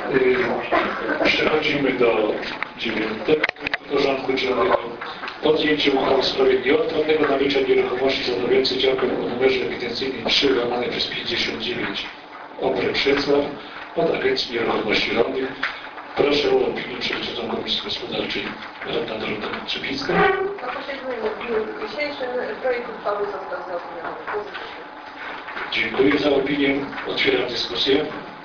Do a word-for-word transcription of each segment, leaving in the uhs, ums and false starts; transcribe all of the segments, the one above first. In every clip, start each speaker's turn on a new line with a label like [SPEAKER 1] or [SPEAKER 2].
[SPEAKER 1] Przechodzimy do dziewiątego porządku dziennego. Podjęcie uchwały w sprawie nieodpłatnego nabycia nieruchomości stanowiącej działkę o numerze ewidencyjnym trzy łamane przez pięćdziesiąt dziewięć Obręcz Wrocław od Agencji Nieruchomości Rolnych. Proszę o opinię przewodniczącą Komisji Gospodarczej Radna Dorota Trzepińska.
[SPEAKER 2] Na posiedzeniu w dniu dzisiejszym projekt uchwały został zaopiniowany pozytywnie.
[SPEAKER 1] Dziękuję za opinię. Otwieram dyskusję.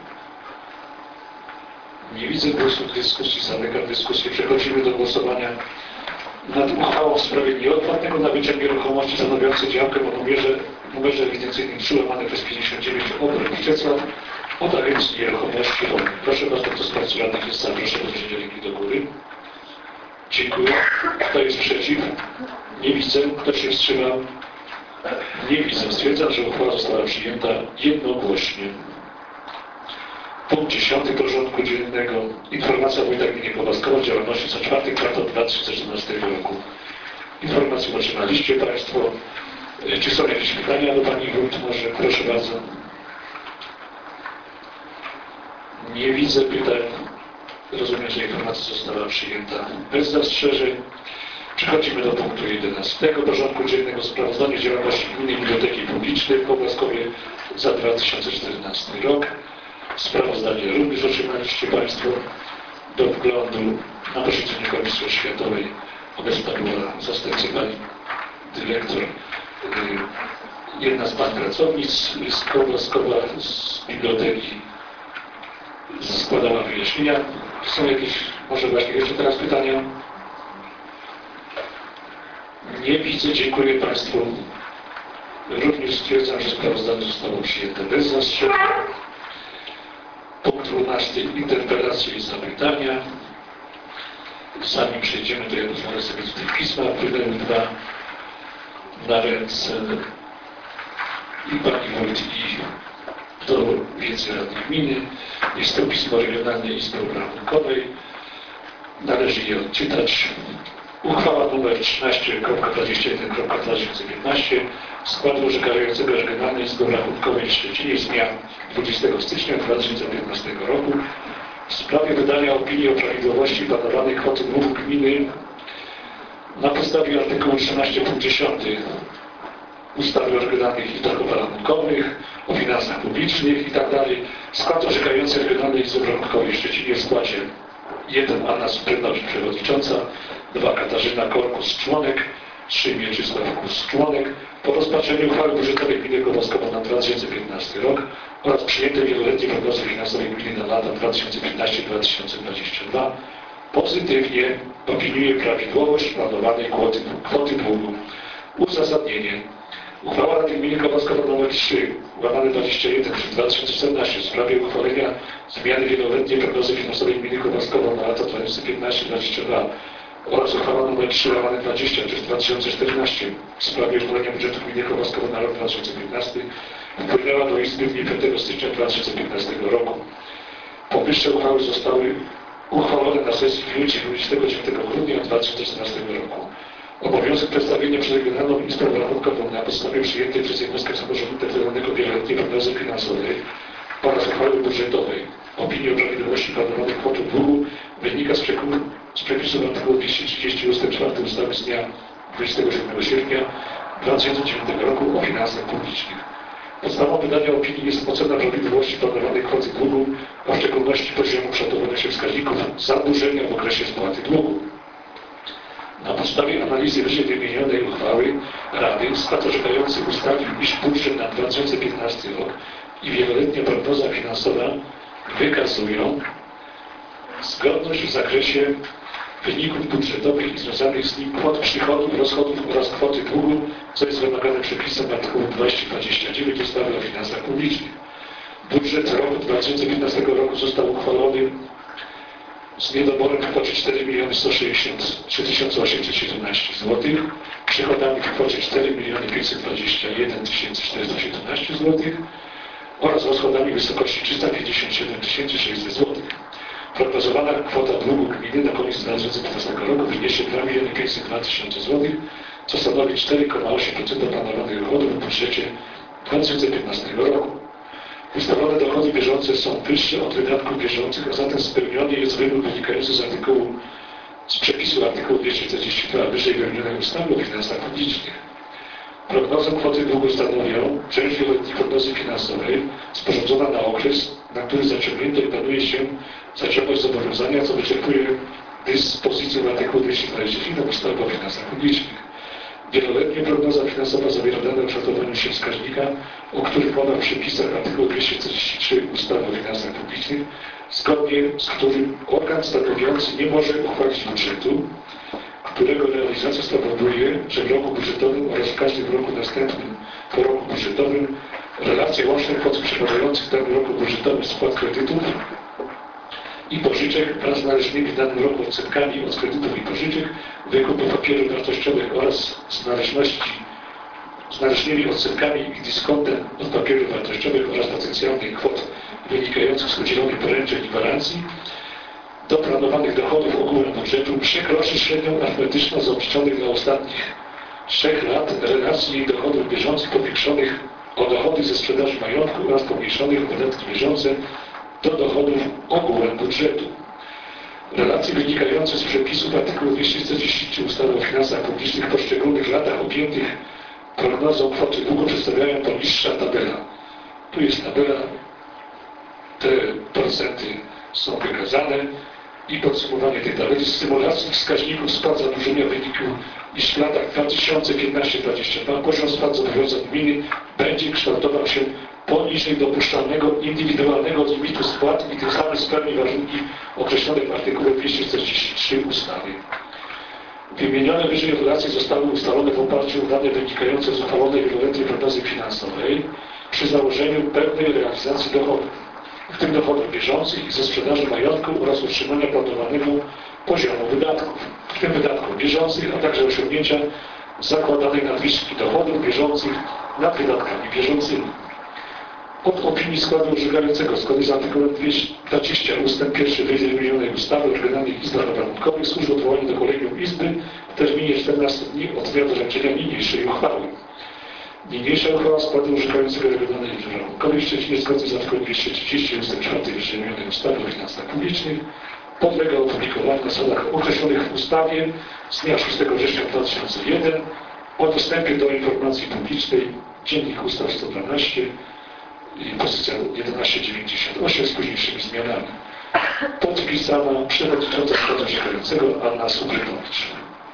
[SPEAKER 1] Nie widzę głosu w dyskusji. Zamykam dyskusję. Przechodzimy do głosowania nad uchwałą w sprawie nieodpłatnego nabycia nieruchomości stanowiącej działkę o numerze, numerze ewidencyjnym trzy łamane przez pięćdziesiąt dziewięć Obręcz Wrocław od Agencji Nieruchomości Rolnych. Proszę bardzo, kto z Państwa radnych jest za, proszę o podniesienie ręki do góry. Dziękuję. Kto jest przeciw? Nie widzę. Kto się wstrzymał? Nie widzę. Stwierdzam, że uchwała została przyjęta jednogłośnie. Punkt dziesiąty porządku dziennego. Informacja wójta gminy Kowaskowa o działalności za czwarty kwartał dwa tysiące czternastego roku. Informację otrzymaliście Państwo. Czy są jakieś pytania do Pani Wójt? Może proszę bardzo. Nie widzę pytań. Rozumiem, że informacja została przyjęta bez zastrzeżeń. Przechodzimy do punktu jedenastego porządku dziennego. Sprawozdanie działalności Gminnej Biblioteki Publicznej w Kowaskowie za dwa tysiące czternasty rok. Sprawozdanie również otrzymaliście Państwo do wglądu na posiedzeniu Komisji Oświatowej. Obecna była zastępca Pani Dyrektor, jedna z Pań pracownic z Kowaskowa, z Biblioteki, składała wyjaśnienia. Są jakieś, może właśnie jeszcze teraz pytania? Nie widzę. Dziękuję Państwu. Również stwierdzam, że sprawozdanie zostało przyjęte bez zastrzeżeń. Punkt dwunasty. Interpelacje i zapytania. Zanim przejdziemy, to ja pozwolę sobie tutaj pisma. Wydałem dwa na ręce i Pani Wójt, i do wiceradnych gminy. Jest to pismo Regionalnej Izby Obrachunkowej. Należy je odczytać. Uchwała nr trzynaście dwadzieścia jeden dwa tysiące piętnaście składu orzekającego Regionalnej Izby Obrachunkowej w Szczecinie z dnia dwudziestego stycznia dwa tysiące piętnastego roku w sprawie wydania opinii o prawidłowości planowanej kwoty długu gminy na podstawie artykułu trzynaście punkt dziesiąty ustawy o Regionalnych Izbach Obrachunkowych, o finansach publicznych itd. Skład orzekający Regionalnej Izby Obrachunkowej w Szczecinie w składzie jeden Anna Sprynowicz, przewodnicząca, dwa Katarzyna Korkus, członek, trzy Mieczysław Kus, członek. Po rozpatrzeniu uchwały budżetowej gminy Kowaskowa na dwa tysiące piętnasty rok oraz przyjętej wieloletniej prognozy finansowej gminy na lata dwa tysiące piętnasty do dwa tysiące dwudziestego drugiego pozytywnie opiniuje prawidłowość planowanej kwoty, kwoty długu. Uzasadnienie. Uchwała Rady Gminy Kowaskowa nr trzy łamane dwadzieścia jeden przez dwa tysiące czternaście w sprawie uchwalenia zmiany wieloletniej prognozy finansowej gminy Kowaskowa na lata dwa tysiące piętnasty do dwa tysiące dwudziestego drugiego oraz uchwała nr trzy łamane dwadzieścia przez dwa tysiące czternaście w sprawie uchwalenia budżetu gminy Kowaskowa na rok dwa tysiące piętnasty wpłynęła do Izby w dniu piątego stycznia dwa tysiące piętnastego roku. Powyższe uchwały zostały uchwalone na sesji w dniu dwudziestego dziewiątego grudnia dwa tysiące czternastego roku. Obowiązek przedstawienia przez Regionalną Izbę Obrachunkową na podstawie przyjętej przez jednostkę samorządu terytorialnego wieloletniej prognozy finansowej oraz uchwały budżetowej opinii o prawidłowości planowanej kwoty długu wynika z, z przepisów artykułu dwieście trzydzieści ustęp czwarty ustawy z dnia dwudziestego siódmego sierpnia dwa tysiące dziewiątego roku o finansach publicznych. Podstawą wydania opinii jest ocena prawidłowości planowanej kwoty długu, a w szczególności poziomu kształtowania się wskaźników zadłużenia w okresie spłaty długu. Na podstawie analizy wyżej wymienionej uchwały Rady skład orzekający ustalił, iż budżet na dwa tysiące piętnasty rok i wieloletnia prognoza finansowa wykazują zgodność w zakresie wyników budżetowych i związanych z nim kwot przychodów, rozchodów oraz kwoty długu, co jest wymagane przepisem artykułu dwieście dwadzieścia dziewięć ustawy o finansach publicznych. Budżet roku dwa tysiące piętnastego roku został uchwalony z niedoborem w kwocie cztery miliony sto sześćdziesiąt trzy tysiące osiemset siedemnaście złotych, przychodami w kwocie cztery miliony pięćset dwadzieścia jeden tysięcy czterysta siedemnaście złotych oraz rozchodami w wysokości trzysta pięćdziesiąt siedem tysięcy sześćset złotych. Prognozowana kwota długu gminy na koniec dwa tysiące piętnastego roku wyniesie dwa miliony pięćset dwa tysiące złotych, co stanowi cztery przecinek osiem procent planowanych dochodów w budżecie dwa tysiące piętnastego roku. Ustalone dochody bieżące są wyższe od wydatków bieżących, a zatem spełniony jest wymóg wynikający z artykułu, z przepisu artykułu dwieście czterdzieści dwa wyżej wymienionej ustawy o finansach publicznych. Prognozę kwoty długu stanowią część wieloletniej prognozy finansowej sporządzona na okres, na który zaciągnięto i planuje się zaciągnąć zobowiązania, co wyczerpuje dyspozycję artykułu dwieście dwadzieścia siedem ustawy o finansach publicznych. Wieloletnia prognoza finansowa zawiera dane o kształtowaniu się wskaźnika, o których mowa w przepisach artykułu dwieście czterdzieści trzy ustawy o finansach publicznych, zgodnie z którym organ stanowiący nie może uchwalić budżetu, którego realizacja spowoduje, że w roku budżetowym oraz w każdym roku następnym po roku budżetowym relacja łącznych kwot przypadających w danym roku budżetowym spłat kredytów i pożyczek wraz z należnymi w danym roku odsetkami od kredytów i pożyczek, wykupu papierów wartościowych oraz z należności z należnymi odsetkami i dyskontem od papierów wartościowych oraz potencjalnych kwot wynikających z udzielonych poręczeń i gwarancji do planowanych dochodów ogółem budżetu przekroczy średnią arytmetyczną z obliczonych na ostatnich trzech lat relacji jej dochodów bieżących powiększonych o dochody ze sprzedaży majątku oraz pomniejszonych o wydatki bieżące do dochodów ogółem budżetu. Relacje wynikające z przepisów artykułu dwieście czterdzieści trzy ustawy o finansach publicznych w poszczególnych latach objętych prognozą kwoty długu przedstawiają poniższa tabela. Tu jest tabela, te procenty są wykazane i podsumowanie tej tabeli z symulacji wskaźników spłat zadłużenia wyniku, iż w latach dwa tysiące piętnaście do dwa tysiące dwudziestego poziom spłat zobowiązań gminy będzie kształtował się poniżej dopuszczalnego indywidualnego limitu spłat i tym samym spełni warunki określone w artykule dwieście czterdzieści trzy ustawy. Wymienione wyżej relacje zostały ustalone w oparciu o dane wynikające z uchwalonej wieloletniej prognozy finansowej przy założeniu pewnej realizacji dochodów, w tym dochodów bieżących i ze sprzedaży majątku oraz utrzymania planowanego poziomu wydatków, w tym wydatków bieżących, a także osiągnięcia zakładanej nadwyżki dochodów bieżących nad wydatkami bieżącymi. Od opinii składu orzekającego zgodnie z artykułem dwieście dwadzieścia ustęp pierwszy wyżej wymienionej ustawy o regionalnych izbach obrachunkowych służy odwołaniu do kolegium izby w terminie czternastu dni od dnia doręczenia niniejszej uchwały. Niniejsza uchwała składu orzekającego Regionalnej Izby Obrachunkowej w Szczecinie zgodnie z artykułem dwieście trzydzieści ustęp czwarty wyżej wymienionej ustawy o finansach publicznych podlega opublikowaniu na stronach określonych w ustawie z dnia szóstego września dwa tysiące pierwszego o dostępie do informacji publicznej, Dziennik Ustaw sto dwanaście i pozycja tysiąc dziewięćdziesiąt osiem z późniejszymi zmianami. Podpisana przewodnicząca składu orzekającego Anna Subrynowicz.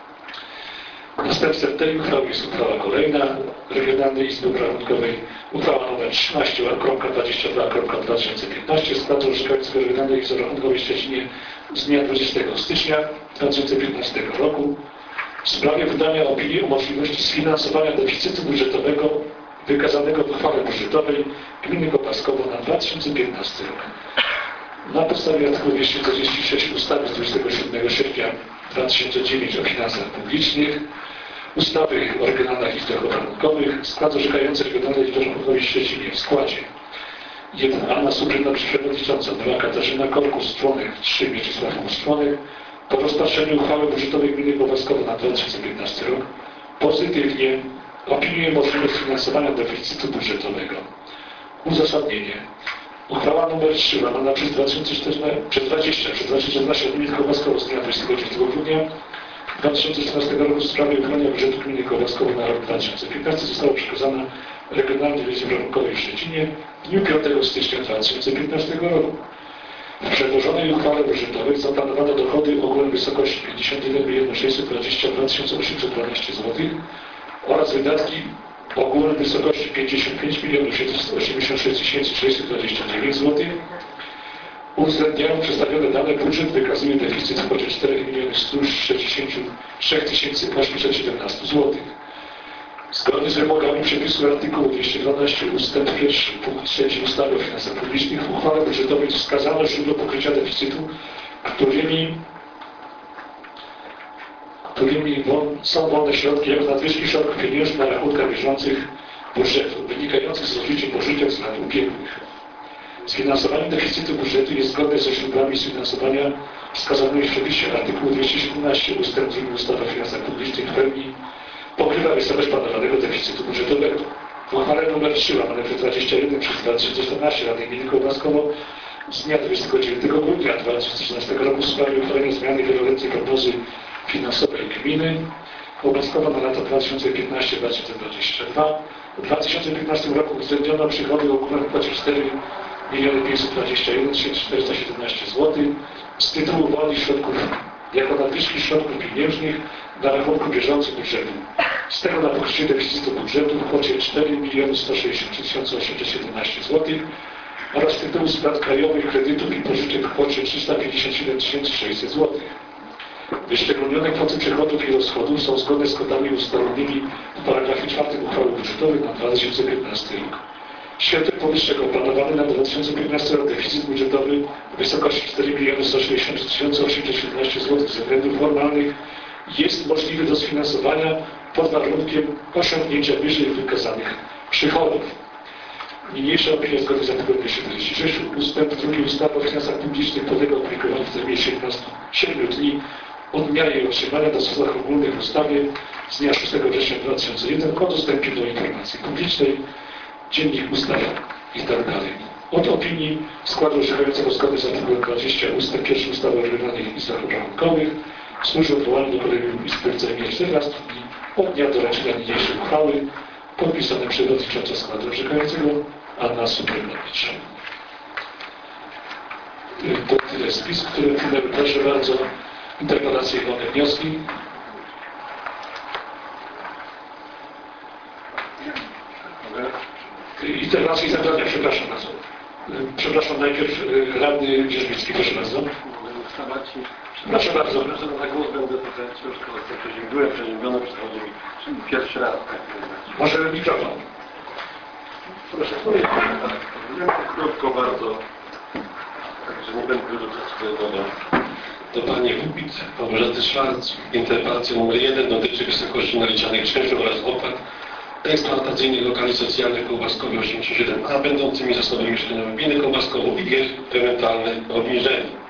[SPEAKER 1] Następstwem tej uchwały jest uchwała kolejna Regionalnej Izby Obrachunkowej, uchwała nr trzynaście dwadzieścia dwa dwa tysiące piętnaście składu orzekającego Regionalnej Izby Obrachunkowej w Szczecinie z dnia dwudziestego stycznia dwa tysiące piętnastego roku w sprawie wydania opinii o możliwości sfinansowania deficytu budżetowego wykazanego w uchwale budżetowej Gminy Kopaskowo na dwa tysiące piętnasty rok. Na podstawie artykułu dwieście czterdzieści sześć ustawy z dwudziestego siódmego sierpnia dwa tysiące dziewiątego o finansach publicznych, ustawy o regionalnych izbach obrachunkowych, skład orzekający Regionalnej Izby Obrachunkowej w Szczecinie w składzie jeden Anna Subrynowicz przewodnicząca, dwa Katarzyna Korkus, członek, trzy Mieczysław Mus, członek. Po rozpatrzeniu uchwały budżetowej Gminy Kopaskowo na dwa tysiące piętnasty rok pozytywnie opiniuje możliwość finansowania deficytu budżetowego. Uzasadnienie. Uchwała nr trzy łamana przez dwa tysiące czternaście, przez dwadzieścia, przez dwa tysiące czternaście Gminy Kopaskowo z dnia dwudziestego dziewiątego grudnia dwa tysiące czternastego roku w sprawie uchwalenia budżetu Gminy Kopaskowo na rok dwa tysiące piętnasty została przekazana Regionalnej Izbie Obrachunkowej w Szczecinie w dniu piątego stycznia dwa tysiące piętnastego roku. W przedłożonej uchwale budżetowej zaplanowano dochody ogółem w wysokości pięćdziesiąt jeden milionów sześćset dwadzieścia dwa tysiące osiemset dwanaście złotych oraz wydatki ogółem w wysokości pięćdziesiąt pięć milionów siedemset osiemdziesiąt sześć tysięcy sześćset dwadzieścia dziewięć złotych. Uwzględniając przedstawione dane, budżet wykazuje deficyt w kwocie cztery miliony sto sześćdziesiąt trzy tysiące osiemset siedemnaście złotych. Zgodnie z wymogami przepisu artykułu dwieście dwanaście ustęp pierwszy punkt trzeci ustawy o finansach publicznych w uchwale budżetowej wskazano źródło pokrycia deficytu, którymi, którymi wol, są wolne środki jak nadwyżki środków pieniężnych na rachunkach bieżących budżetu, wynikających z rozliczeń pożyczek z lat ubiegłych. Sfinansowanie deficytu budżetu jest zgodne ze źródłami sfinansowania wskazanymi w przepisie artykułu dwieście siedemnaście ustęp drugi ustawy o finansach publicznych w pełni pokrywa wysokość planowanego deficytu budżetowego. W uchwale nr trzy łamane przez dwadzieścia jeden przez dwa tysiące czternaście Rady Gminy Kołbaskowo z dnia dwudziestego dziewiątego grudnia dwa tysiące trzynastego roku w sprawie uchwalenia zmiany wieloletniej prognozy finansowej gminy Kołbaskowa na lata dwa tysiące piętnasty do dwa tysiące dwudziestego drugiego. W dwa tysiące piętnastym roku uwzględniono przychody o ogólnej kwocie cztery miliony pięćset dwadzieścia jeden tysięcy czterysta siedemnaście złotych z tytułu wolnych środków jako nadwyżki środków pieniężnych na rachunku bieżącym budżetu. Z tego na pokrycie deficytu budżetu w kwocie cztery miliony sto sześćdziesiąt trzy tysiące osiemset siedemnaście złotych oraz z tytułu spłat krajowych kredytów i pożyczek w kwocie trzysta pięćdziesiąt siedem tysięcy sześćset złotych. Wyszczególnione kwoty przychodów i rozchodów są zgodne z kodami ustalonymi w paragrafie czwartym uchwały budżetowej na dwa tysiące piętnasty rok. W świetle powyższego planowany na dwa tysiące piętnasty rok deficyt budżetowy w wysokości cztery miliony sto sześćdziesiąt trzy tysiące osiemset siedemnaście złotych ze względów formalnych jest możliwy do sfinansowania pod warunkiem osiągnięcia wyżej wykazanych przychodów. Niniejsza opinia zgodnie z artykułem dwieście czterdzieści sześć ustęp drugi ustawy o finansach publicznych podlega opublikowaniu w terminie siedmiu dni od dnia jej otrzymania na zasadach ogólnych w ustawie z dnia szóstego września dwa tysiące pierwszego o dostępie do informacji publicznej, Dziennik Ustaw itd. Od opinii składu orzekającego zgodnie z artykułem dwudziestym ustęp pierwszy ustawy o regionalnych listach obrachunkowych służy odwołaniu do Kolegium Izby w terminie czternastu dni od dnia doręczenia niniejszej uchwały podpisane przez przewodniczącą składu orzekającego Anna Suprynowicz. To tyle spis, który wpłynęły. Proszę bardzo, interpelacje i wolne wnioski. Interpelacje i zabrania, przepraszam bardzo. Przepraszam, najpierw radny Wierzbicki, proszę bardzo. Proszę bardzo.
[SPEAKER 3] Na głos będę trochę ciężko, byłem przeziębiony, przychodzi mi pierwszy raz.
[SPEAKER 1] Może mikrofon.
[SPEAKER 3] Proszę powiedzieć, tak, krótko bardzo, także nie będę dużo czasu dodał. Do Pani Wójt, Małgorzaty Szwarc, interpelacja numer jeden dotyczy wysokości naliczanych czynszów oraz opłat eksploatacyjnych lokali socjalnych w Kołbaskowie osiemdziesiąt siedem a będącymi zasobami mieszkaniowymi gminy Kołbaskowo i ich ewentualne obniżenie.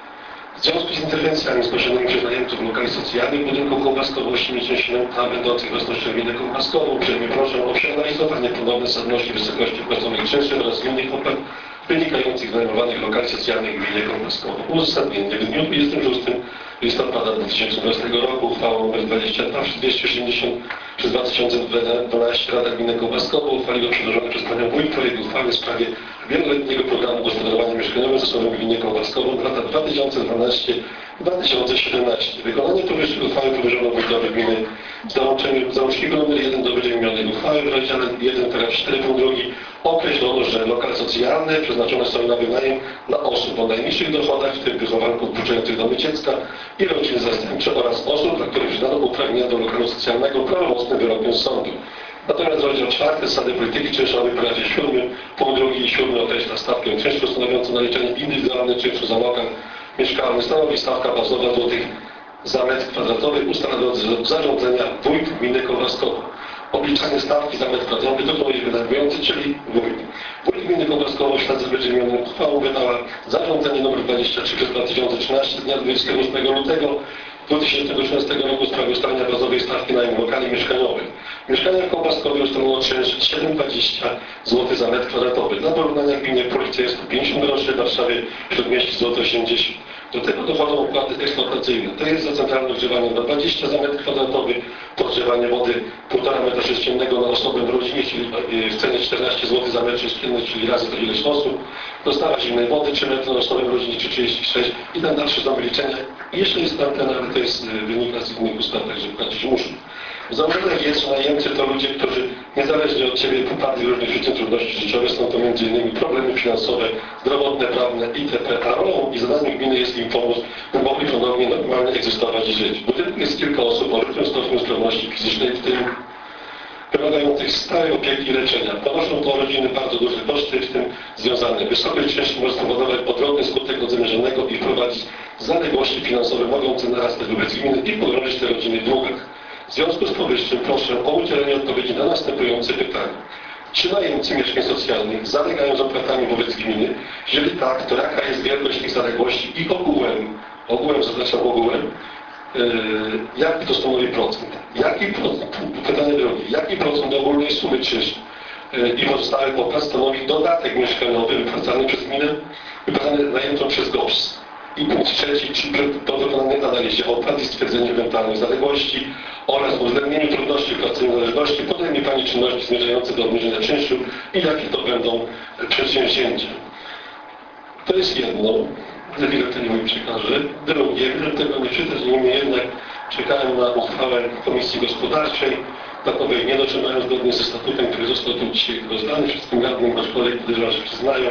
[SPEAKER 3] W związku z interwencjami zgłoszonymi przez najemców lokali socjalnych w budynku Kołbaskowo osiemdziesiąt siedem a będących własnością gminy Kołbaskowo uprzejmie proszę o przeanalizowanie ponowne zasadności wysokości płaconych czynszów oraz innych opłat wynikających z najmowanych lokali socjalnych w gminie Kołbaskowo. Uzasadnienie. W dniu dwudziestego szóstego listopada dwa tysiące dwudziestego roku uchwałą nr dwadzieścia dwa dwieście osiemdziesiąt przez dwa tysiące dwanaście Rada Gminy Kołbaskowo uchwaliła przedłożony przez Panią Wójt projekt uchwały w sprawie wieloletniego programu gospodarowania mieszkaniowym zasobem gminy Kołbaskowo w lata dwa tysiące dwunasty do dwa tysiące siedemnastego. Wykonanie powyższej uchwały powierzono wójtowi gminy w załączeniu załączniku nr jeden do wymienionej uchwały w rozdziale jeden paragraf cztery punkt dwa określono, że lokale socjalne przeznaczone są na wynajem dla osób o najniższych dochodach, w tym wychowanków opuszczających domy dziecka i rodzin zastępczych oraz osób, dla których przyznano uprawnienia do lokalu socjalnego prawomocnym wyrokiem sądu. Natomiast rozdział czwarty zasady polityki czynszowej w paragrafie siódmym, punkt drugi i siódmy określa stawkę czynszu stanowiącą naliczenie indywidualny czynszu za lokal mieszkalny. Stanowi stawka bazowa złotych za metr kwadratowy ustanawiający zarządzenia wójt gminy Kołbaskowo. Obliczanie stawki za metr kwadratowy dokonuje wynajmujący, czyli wójt. Wójt gminy Kołbaskowo w ślad za wymienioną uchwałą wydała zarządzenie nr dwadzieścia trzy przez dwa tysiące trzynaście z dnia dwudziestego ósmego lutego dwa tysiące trzynastego roku w sprawie ustalenia bazowej stawki najmu lokali mieszkaniowych. Mieszkania w Kołbaskowie ustalono czynsz siedem przecinek dwadzieścia złotych za metr kwadratowy. Dla porównania w gminie Policja jest sto pięćdziesiąt groszy, w Warszawie Śródmieście osiemdziesiąt złotych. Do tego dochodzą opłaty eksploatacyjne. To jest za centralne ogrzewanie na dwadzieścia za metr kwadratowy, podgrzewanie wody półtora metra sześciennego na osobę w rodzinie, czyli w cenie czternaście złotych za metr sześcienny, czyli razy to ileś osób. Dostawa zimnej wody trzy metry na osobę w rodzinie, czy trzydzieści sześć i tam dalsze są wyliczenia. I jeszcze jest tam ten, ale to jest wynika z innych ustaw, także płacić muszą. W założeniach jest, że najemcy to ludzie, którzy niezależnie od Ciebie popadli w różnych przyczyn trudności życiowe, są to między innymi problemy finansowe, zdrowotne, prawne itp. A rolą i zadaniem gminy jest im pomóc, by mogli ponownie normalnie egzystować i żyć. W budynku jest kilka osób o różnym stopniu sprawności fizycznej, w tym wymagających stałej opieki i leczenia. Ponoszą to rodziny bardzo duże koszty, w tym związane. Wysokość czynsz może spowodować odwrotny skutek od zamierzonego i wprowadzić zaległości finansowe mogące narastać wobec gminy i pogrążyć te rodziny w długach. W związku z powyższym proszę o udzielenie odpowiedzi na następujące pytania. Czy najemcy mieszkań socjalnych zalegają z opłatami wobec gminy? Jeżeli tak, to jaka jest wielkość ich zaległości i ogółem, ogółem zaznaczam ogółem, yy, jaki to stanowi procent? Jaki procent, pytanie drogie, jaki procent ogólnej sumy czynszu i pozostałych opłat stanowi dodatek mieszkaniowy wypłacany przez gminę, wypłacany najemcom przez G O P S. I punkt trzeci, czy po dokonanej analizie opłat i stwierdzeniu ewentualnych zaległości oraz uwzględnieniu trudności w płaceniu należności podejmie Pani czynności zmierzające do obniżenia czynszu i jakie to będą przedsięwzięcia. To jest jedno, za chwilę to nie mi przekażę. Drugie, żeby tego nie czytać, niemniej jednak czekałem na uchwałę Komisji Gospodarczej, takowej nie dotrzymają zgodnie ze statutem, który został tu dzisiaj rozdany wszystkim radnym, aczkolwiek podejrzewam, że przyznają.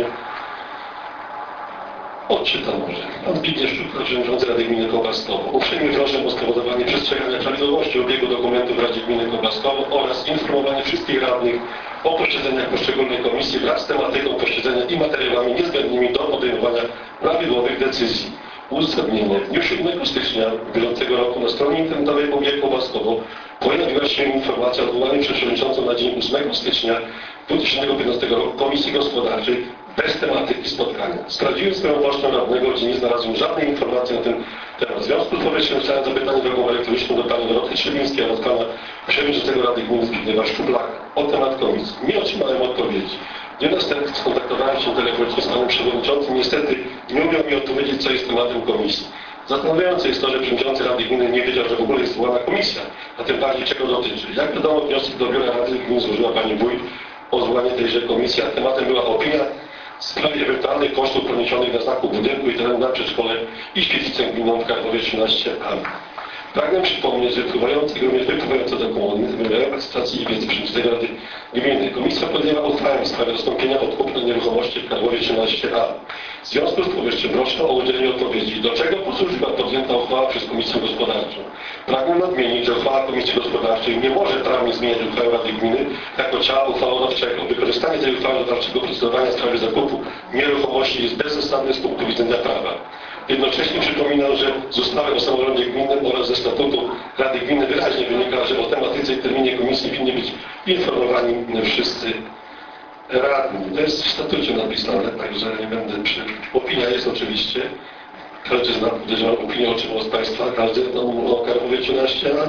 [SPEAKER 3] Odczytam może. Pan Zbigniew Szczupka, Przewodniczący Rady Gminy Kołbaskowo. Uprzejmie proszę o spowodowanie przestrzegania prawidłowości obiegu dokumentów w Radzie Gminy Kołbaskowo oraz informowanie wszystkich radnych o posiedzeniach poszczególnych komisji wraz z tematyką posiedzenia i materiałami niezbędnymi do podejmowania prawidłowych decyzji. Uzasadnienie. W dniu siódmego stycznia bieżącego roku na stronie internetowej P O G Kołbaskowo pojawiła się informacja o odwołaniu przewodniczącą na dzień ósmego stycznia dwa tysiące piętnastego roku Komisji Gospodarczej bez tematyki spotkania. Sprawdziłem swoją pocztę radnego, gdzie nie znalazłem żadnej informacji na ten temat. W związku z powyższym chciałem zapytanie drogą elektroniczną do Pani Doroty Trzewińskiej oraz Pana Przewodniczącego Rady Gminy Zbigniewa Szczuplaka o temat komisji. Nie otrzymałem odpowiedzi. W dniu następnym skontaktowałem się telefonicznie z Panem Przewodniczącym. Niestety nie umiał mi odpowiedzieć, co jest tematem komisji. Zastanawiające jest to, że Przewodniczący Rady Gminy nie wiedział, że w ogóle jest zwołana komisja, a tym bardziej czego dotyczy. Jak wiadomo, wniosek do Biura Rady Gminy złożyła Pani Wójt o zwołanie tejże komisji, a tematem była opinia w sprawie ewentualnych kosztów poniesionych na znaku budynku i terenu na przedszkole i świetlicę gminną w Karłowie trzynaście A. Pragnę przypomnieć, że wpływające, również wypływające dokumenty wymiaru akceptacji i wiedzy Przewodniczącej Rady Gminy. Komisja podjęła uchwałę w sprawie rozstąpienia od kupna nieruchomości w Karłowie trzynaście A. W związku z powyższym proszę o udzielenie odpowiedzi, do czego posłużyła podjęta uchwała przez Komisję Gospodarczą. Pragnę nadmienić, że uchwała Komisji Gospodarczej nie może prawnie zmieniać uchwały Rady Gminy jako ciała uchwałodawczego. Wykorzystanie tej uchwały do dalszego procedowania w sprawie zakupu nieruchomości jest bezzasadne z punktu widzenia prawa. Jednocześnie przypominam, że z ustawy o samorządzie gminnym oraz ze statutu Rady Gminy wyraźnie wynika, że o tematyce i terminie komisji winni być informowani wszyscy radni. To jest w statucie napisane, także nie będę przy... Opinia jest oczywiście. Każdy zna, podejrzewam, opinię otrzymał z Państwa, każdy o Karłowie trzynaście A.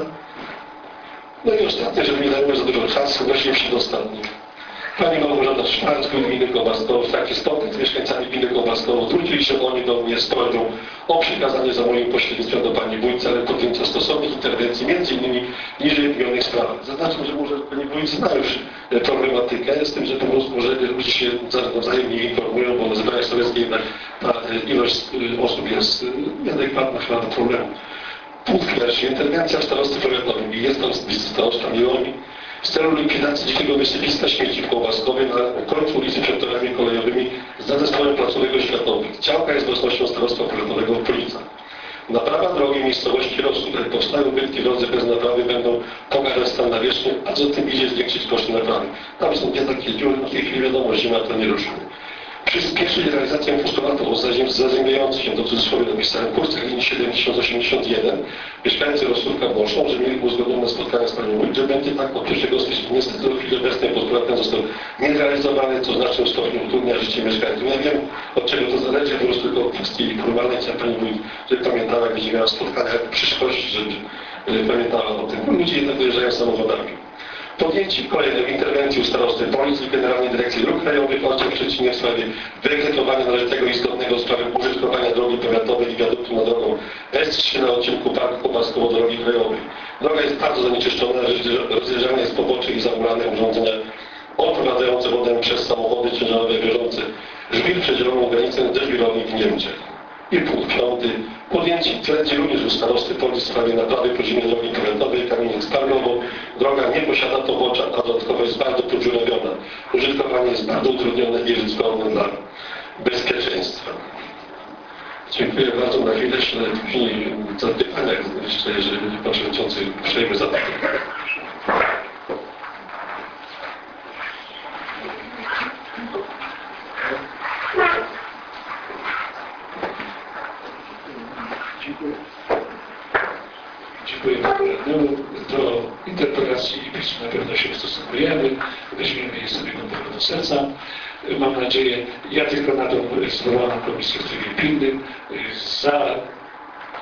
[SPEAKER 3] No i ostatnie, żeby nie zajmować za dużo czasu, właściwie przedostatni. Pani Małgorzata Szwarc, gminy Kołbaskowo, w trakcie spotkań z mieszkańcami gminy Kołbaskowo zwrócili się oni do mnie z prośbą o przekazanie za moim pośrednictwem do Pani Wójt celem podjęcia stosownych interwencji, między innymi niżej wymienionych sprawach. Zaznaczam, że może Pani Wójt zna już problematykę, z tym, że po prostu może ludzie się wzajemnie informują, bo na zebraniach sowieckiej jednak ta ilość osób jest nieadekwatna chyba do problemu. Punkt pierwszy. Interwencja w starostwie powiatowym i jest tam z wicestarosta Miłomi w celu likwidacji dzikiego wysypiska śmieci w Kołbaskowie na końcu ulicy przed torami kolejowymi za zespołem placówek oświatowych. Działka jest własnością starostwa powiatowego w Policach. Naprawa drogi w miejscowości Rosół, które powstają ubytki w drodze bez naprawy, będą pogarszać stan nawierzchni, a co tym idzie zwiększyć koszty naprawy. Tam są dwie takie dziury, w tej chwili wiadomo, zima to nie ruszy. Przyspieszyć realizację postulatów o zazębiających się, do cudzysłowie napisałem, kursach linii siedem tysiąc osiemdziesiąt jeden. Mieszkańcy Rosówka głoszą, że mieli uzgodnione spotkania z Panią Wójt, że będzie tak od pierwszego stycznia. Niestety do chwili obecnej postulat ten został niezrealizowany, co w znacznym stopniu utrudnia życie mieszkańców. Ja wiem, od czego to zależy, po prostu tylko kwestii formalnej chciałem Pani Wójt, żeby pamiętała, jak będzie miała spotkania, jak przyszłość, żeby pamiętała o tym. Bo ludzie jednak dojeżdżają samochodami. Podjęcie kolejnej interwencji u starosty Policji Generalnej Dyrekcji Dróg Krajowych oddział w Szczecinie w sprawie wyegzekwowania należytego i zgodnego z prawem użytkowania drogi powiatowej i wiaduktu nad drogą S trzy na odcinku Parku Kołbaskowo do drogi krajowej. Droga jest bardzo zanieczyszczona, rozjeżdżane jest pobocze i zamulane urządzenia odprowadzające wodę przez samochody ciężarowe wierzące żwir przedzieloną granicę ze żwirowni w Niemczech. I punkt piąty. Podjęcie interwencji również u starosty Policji w sprawie naprawy poziomie drogi powiatowej Kamieniec-Tarnowo. Droga nie posiada pobocza, a dodatkowo jest bardzo podziurawiona. Użytkowanie jest bardzo utrudnione i ryzykowne dla bezpieczeństwa. Dziękuję bardzo. Na chwilę się później za pytania, jeszcze jeżeli Pan Przewodniczący przejmie za pytania.
[SPEAKER 1] Dziękuję Panu Radnemu. Do interpelacji i pism na pewno się stosujemy. Weźmiemy je sobie do serca. Mam nadzieję, ja tylko na tą zwołaną komisję w trybie pilnym za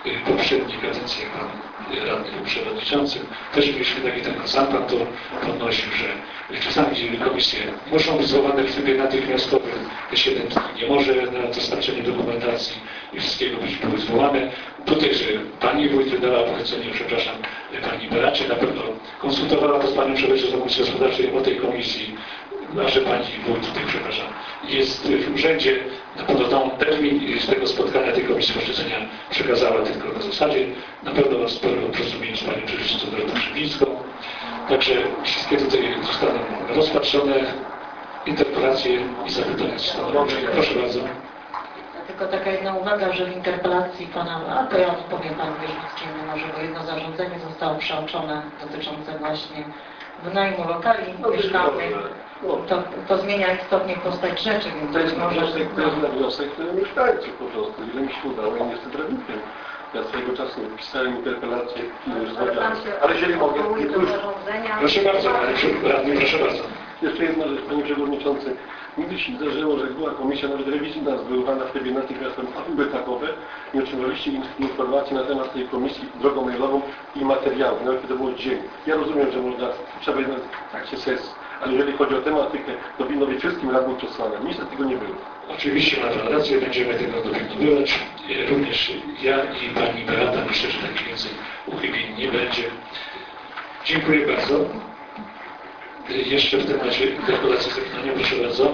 [SPEAKER 1] w poprzedniej kadencji, jak pan radny był przewodniczącym, też mieliśmy taki temat. Sam pan to podnosił, że czasami komisje muszą być zwołane w trybie natychmiastowym, te siedem dni, nie może na dostarczenie dokumentacji i wszystkiego być były zwołane. Tutaj, że pani wójt wydała polecenie, przepraszam, pani Beracie na pewno konsultowała to z panią przewodniczącą Komisji Gospodarczej o tej komisji, a że pani wójt tutaj, przepraszam, jest w urzędzie, na pewno tam termin z tego spotkania tej komisji posiedzenia przekazała tylko na zasadzie, na pewno z pełnym porozumieniem z panią przewodniczącą Dorotą Szywińską. Także wszystkie tutaj zostaną rozpatrzone, interpelacje i zapytania zostaną. Proszę bardzo.
[SPEAKER 4] Tylko taka jedna uwaga, że w interpelacji pana, a to ja odpowiem panu Wierzbickiemu, może, bo jedno zarządzenie zostało przeoczone dotyczące właśnie wynajmu lokali mieszkalnych. To, to zmienia istotnie postać rzeczy, więc
[SPEAKER 3] To jest na
[SPEAKER 4] może...
[SPEAKER 3] wniosek, to jest na wniosek mieszkańców po prostu. Ile mi się udało, ja nie jestem prawnikiem. Ja swojego czasu pisałem interpelację i już zrobiłem. Ale jeżeli mogę, już...
[SPEAKER 1] Proszę bardzo, panie radny, proszę bardzo.
[SPEAKER 3] Jeszcze jedna rzecz, panie przewodniczący. Nigdy się nie zdarzyło, że była komisja, nawet rewizyjna zwoływana w trybie natychmiastowym, a były takowe, nie otrzymaliście informacji na temat tej komisji drogą mailową i materiałów, nawet to było dzień. Ja rozumiem, że można, trzeba jednak w trakcie sesji, ale jeżeli chodzi o tematykę, to powinno być wszystkim radnym przesłane. Niestety tego nie było.
[SPEAKER 1] Oczywiście ma pan rację, będziemy tego dopilnowywać. Również ja i pani Beata, myślę, że takich więcej uchybień nie będzie. Dziękuję bardzo. Jeszcze w temacie interpelacji zapytania, proszę bardzo.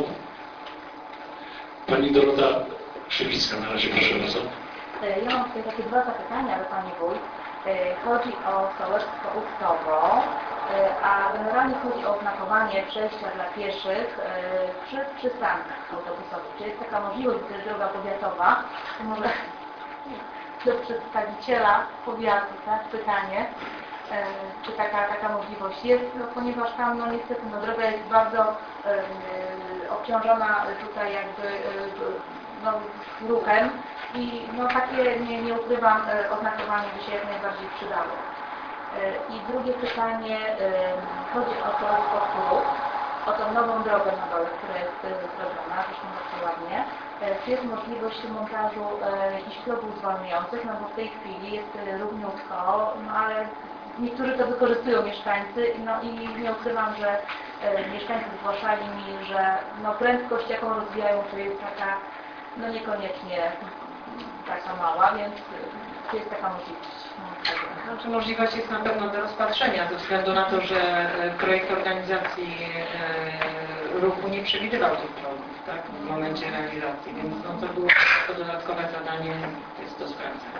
[SPEAKER 1] Pani Dorota Szywicka, na razie proszę bardzo.
[SPEAKER 5] Ja mam tutaj takie dwa zapytania do Pani Wójt. Chodzi o sołectwo Uchtowo, a generalnie chodzi o oznakowanie przejścia dla pieszych przy przystankach autobusowych. Czy jest taka możliwość, to jest droga powiatowa, to może do przedstawiciela powiatu, tak, pytanie, czy taka, taka możliwość jest, no, ponieważ tam no niestety no, droga jest bardzo yy, obciążona tutaj jakby yy, no, ruchem i no, takie, nie, nie ukrywam, yy, oznakowanie by się jak najbardziej przydało. Yy, I drugie pytanie, yy, chodzi o to, o, o tą nową drogę na dole, która jest yy, zrobiona, zresztą bardzo ładnie. Yy, czy jest możliwość montażu yy, jakichś progów zwalniających, no bo w tej chwili jest yy, równiutko, no ale niektórzy to wykorzystują mieszkańcy, no i nie ukrywam, że e, mieszkańcy zgłaszali mi, że no, prędkość, jaką rozwijają, to jest taka, no niekoniecznie taka mała, więc czy jest taka możliwość? No,
[SPEAKER 4] Znaczy możliwość jest na pewno do rozpatrzenia, ze względu na to, że projekt organizacji e, ruchu nie przewidywał tych progów, tak, w momencie realizacji, więc no, to było to dodatkowe zadanie, jest do sprawdzenia.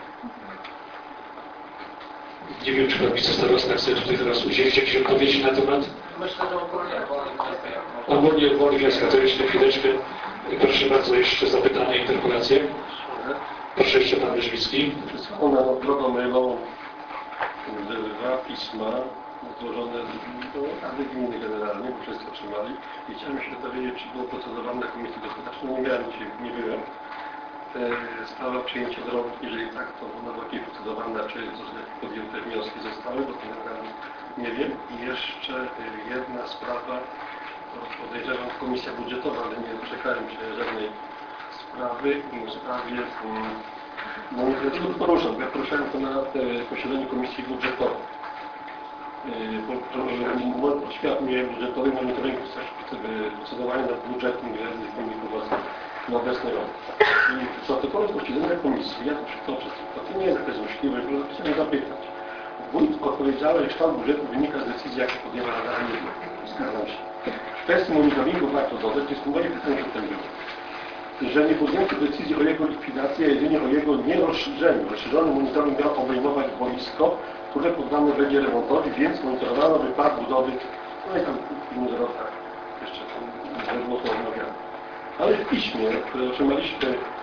[SPEAKER 1] Nie wiem, czy pan wicestarosta chce tutaj teraz udzielić jakiejś odpowiedzi na temat?
[SPEAKER 6] Myślę, że ogólnie
[SPEAKER 1] Ogólnie Woli Wiaska, to jeszcze chwileczkę. Proszę bardzo, jeszcze zapytania, interpelacje. Proszę jeszcze pan Wierzbicki.
[SPEAKER 3] Ona drogą mailową dwa pisma złożone do Rady Gminy generalnie, bo wszyscy otrzymali. I chciałem się dowiedzieć, czy było procedowane na Komisji Gospodarczej. Nie miałem dzisiaj, nie byłem. Sprawa przyjęcia do rąk, jeżeli tak, to ona była jakieś procedowana, czy podjęte wnioski zostały, bo to generalnie nie wiem. I jeszcze jedna sprawa, to podejrzewam Komisja Budżetowa, ale nie doczekałem się żadnej sprawy, w sprawie, no nie wiem, co poruszam, ja poruszałem to na posiedzeniu Komisji Budżetowej. Świat mnie budżetowy, monitoringu procedowania nad budżetem gminnych komórek własnych na obecny rok. I protokoły posiedzenia komisji, ja to, to nie jest jakaś złośliwość, bo chciałem zapytać. Wójt odpowiedział, że kształt budżetu wynika z decyzji, jakie podjęła Rada Gminy. Zgadzam się. W kwestii monitoringu warto dodać, jest moje pytanie o tym było, że nie podjęto decyzji o jego likwidacji, a jedynie o jego nierozszerzeniu. Rozszerzony monitoring miał obejmować boisko, które poddane będzie remontowi, więc monitorowano wypad budowy, no i tam w innych rodach jeszcze tam było to omawiane. Ale w piśmie, które otrzymaliśmy,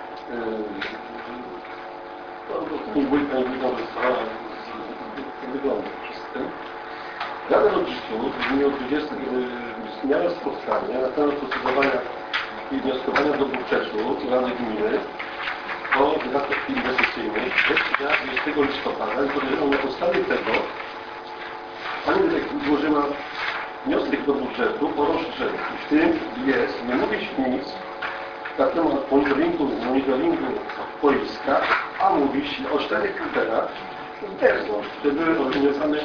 [SPEAKER 3] to nie byli Pani Wójta, że wygląda wszystko. Rada Rodziców w dniu dwudziestego miała spotkanie na temat procedowania i wnioskowania do budżetu Rady Gminy o wydatkach inwestycyjnych dnia dwudziestego listopada i podejrzewam na podstawie tego Pani Dyrektor złożyła wniosek do budżetu o rozszerzeniu. W tym jest, nie mówić nic na temat monitoringu, monitoringu boiska, A mówi się o czterech kamerach wewnątrz, które były organizowane.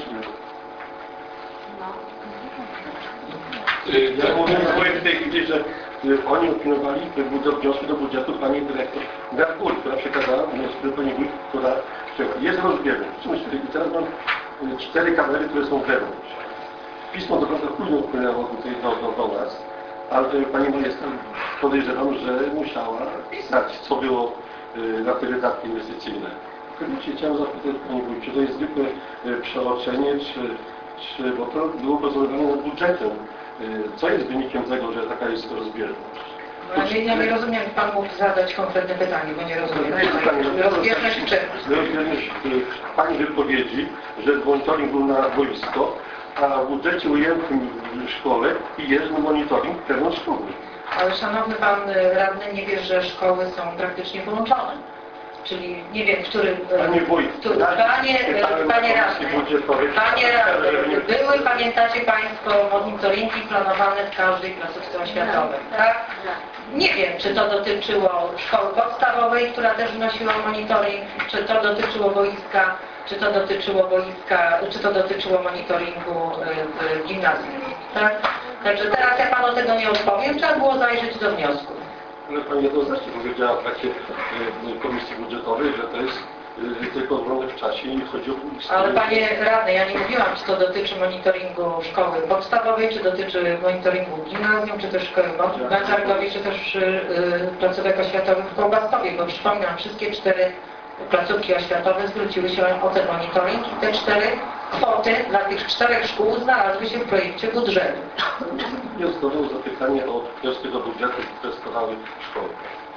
[SPEAKER 3] Ja mówię w tej chwili, że oni opiniowali budżet wniosku do budżetu pani dyrektor Gargul, która przekazała wniosek do pani wójt, która jest rozbieżność. I teraz mam cztery kamery, które są wewnątrz. Pismo do końca późno wpłynęło tutaj do, do, do nas, ale pani Majestat podejrzewam, że musiała pisać, co było na te wydatki inwestycyjne. Koniecznie chciałem zapytać pani wójt, czy to jest zwykłe przeoczenie, czy, czy bo to było bazowane nad budżetem. Co jest wynikiem tego, że taka jest rozbieżność?
[SPEAKER 4] Ja, ja nie rozumiem, jak Pan mógł zadać konkretne pytanie, bo nie rozumiem. Rozbieżność w czym?
[SPEAKER 3] Rozbieżność w Pani wypowiedzi, że monitoring był na wojsko, a w budżecie ujętym w szkole jest monitoring wewnątrz szkoły.
[SPEAKER 4] Ale szanowny Pan Radny nie wie, że szkoły są praktycznie połączone. Czyli nie wiem, który...
[SPEAKER 3] Panie wójt,
[SPEAKER 4] który, panie, panie radny, panie radny, były, pamiętacie Państwo, monitoringi planowane w każdej placówce oświatowej, tak? Nie wiem, czy to dotyczyło szkoły podstawowej, która też wnosiła monitoring, czy to dotyczyło wojska, czy to dotyczyło wojska, czy to dotyczyło monitoringu w gimnazjum, tak? Także teraz ja Panu tego nie odpowiem, trzeba było zajrzeć do wniosku.
[SPEAKER 3] Ale Pani jednoznacznie powiedziała w trakcie komisji budżetowej, że to jest tylko odwrotne w czasie i nie chodzi o...
[SPEAKER 4] Ale Panie Radny, ja nie mówiłam, czy to dotyczy monitoringu szkoły podstawowej, czy dotyczy monitoringu gimnazjum, czy też szkoły w Bęczarkowie, czy też yy, placówek oświatowych w Kołbaskowie, bo przypominam, wszystkie cztery placówki oświatowe zwróciły się o ten monitoring i te cztery kwoty dla tych czterech szkół znalazły się w projekcie budżetu.
[SPEAKER 3] Wnioskował zapytanie o wnioski do budżetu, które składały szkoły.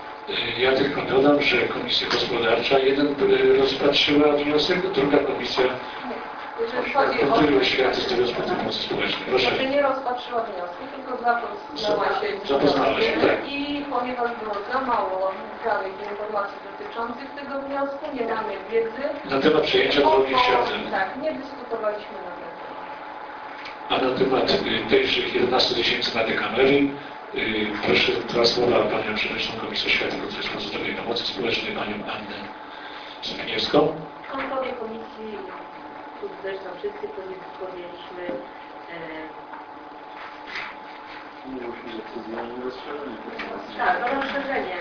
[SPEAKER 1] Ja tylko dodam, że Komisja Gospodarcza jeden rozpatrzyła wniosek, druga komisja kultury, oświaty, zdrowia i pomocy społecznej. Proszę.
[SPEAKER 2] Znaczy nie rozpatrzyła wniosku, tylko zapoznała się z
[SPEAKER 1] Zapoznała się,
[SPEAKER 2] wnioskiem
[SPEAKER 1] tak.
[SPEAKER 2] i ponieważ było za mało dalej informacji dotyczących tego wniosku, nie mamy wiedzy.
[SPEAKER 1] Na temat przejęcia drogi światłem.
[SPEAKER 2] Tak, nie dyskutowaliśmy na ten temat.
[SPEAKER 1] A na temat y, tejże jedenastu tysięcy na te kamery, y, proszę dwa słowa Panią Przewodniczącą Komisji Oświaty, Kultury, Zdrowia i Pomocy Społecznej, Panią Annę Zbigniewską.
[SPEAKER 6] Członkowie komisji, tu zresztą wszyscy podjęliśmy e, tak, no rozszerzenie.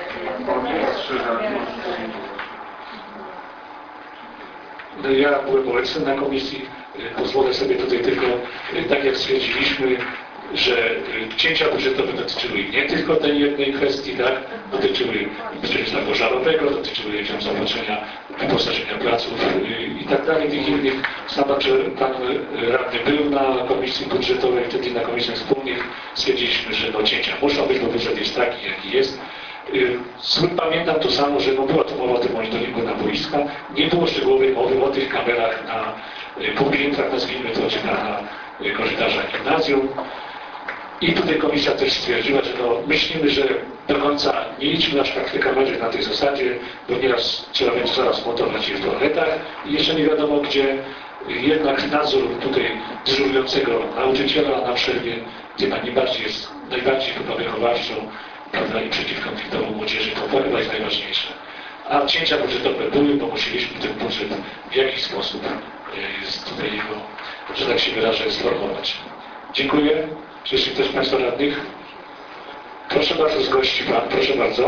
[SPEAKER 1] No, ja byłem obecny na komisji, y, pozwolę sobie tutaj tylko, y, tak jak stwierdziliśmy, że y, cięcia budżetowe dotyczyły nie tylko tej jednej kwestii, tak? Dotyczyły bezpieczeństwa pożarowego, dotyczyły zaopatrzenia, wyposażenia placów y, i tak dalej, tych innych. Sam że Pan y, Radny był na komisji budżetowej, wtedy na komisjach wspólnych stwierdziliśmy, że no cięcia muszą być, bo budżet jest taki, jaki jest. Pamiętam to samo, że no była to mowa o tym monitoringu na boiska, nie było szczegółowej mowy o tych kamerach na półpiętrach, nazwijmy to, czy na korytarzach gimnazjum. I tutaj komisja też stwierdziła, że no myślimy, że do końca nie liczmy aż tak te kamery na tej zasadzie, bo nieraz trzeba będzie zaraz montować je w toaletach i jeszcze nie wiadomo gdzie. Jednak nadzór tutaj dyżurującego nauczyciela na przerwie, gdzie najbardziej jest, najbardziej chyba wychowawczą, prawda, i przeciwkonfliktową młodzieży, to chyba jest najważniejsze. A cięcia budżetowe były, bo musieliśmy ten budżet w jakiś sposób jest tutaj jego, że tak się wyrażę, sformować. Dziękuję. Czy jeszcze ktoś z Państwa radnych? Proszę bardzo, zgości Pan, proszę bardzo.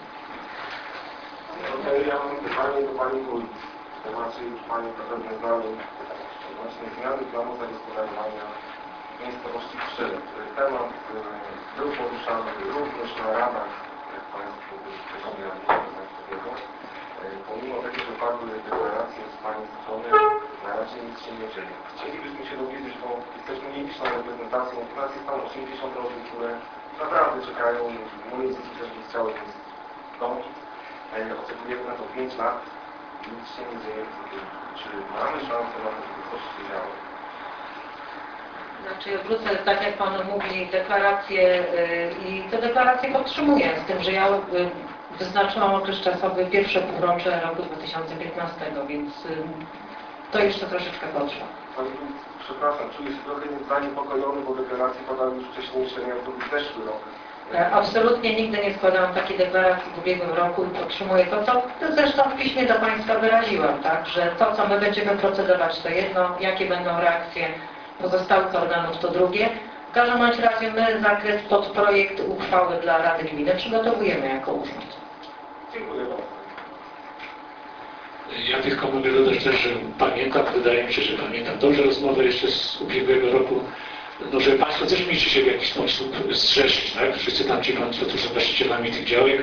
[SPEAKER 7] Ja mam pytanie do Pani Wójt. W temacie już Pani pewnie znali właśnie zmiany planu zagospodarowania miejscowości Krzyż. Temat był poruszany również na radach, jak Państwo tego nie wiedzą. Pomimo tego, że padły deklaracje z Pani strony, na razie nic się nie dzieje. Chcielibyśmy się dowiedzieć, bo jesteśmy nieliczną reprezentacją. U nas jest tam osiemdziesiąt rodzin, które naprawdę czekają. Moje dzieci też by chciały mieć dom. Oczekujemy na to pięć lat. Nic się nie dzieje. Czy mamy szansę na to, żeby coś się działo?
[SPEAKER 4] Znaczy wrócę, tak jak Pan mówi, deklaracje yy, i te deklaracje podtrzymuję, z tym, że ja yy, wyznaczyłam okres czasowy pierwsze półrocze roku dwa tysiące piętnastego, więc yy, to jeszcze troszeczkę potrwa.
[SPEAKER 7] Pani, przepraszam, czuję się trochę zaniepokojony, bo deklaracje padały już wcześniejsze, miał to być zeszły rok.
[SPEAKER 4] Absolutnie nigdy nie składałam takiej deklaracji w ubiegłym roku i podtrzymuję to, co zresztą w piśmie do Państwa wyraziłam, tak, że to, co my będziemy procedować, to jedno, jakie będą reakcje pozostałych organów, to drugie. W każdym bądź razie my zakres pod projekt uchwały dla Rady Gminy przygotowujemy jako urząd.
[SPEAKER 7] Dziękuję bardzo.
[SPEAKER 1] Ja tylko mogę dodać też, że pamiętam, wydaje mi się, że pamiętam dobrze rozmowę jeszcze z ubiegłego roku, no, że Państwo też musicie się w jakiś sposób zrzeszyć, tak? Wszyscy tam ci Państwo, którzy są właścicielami tych działek,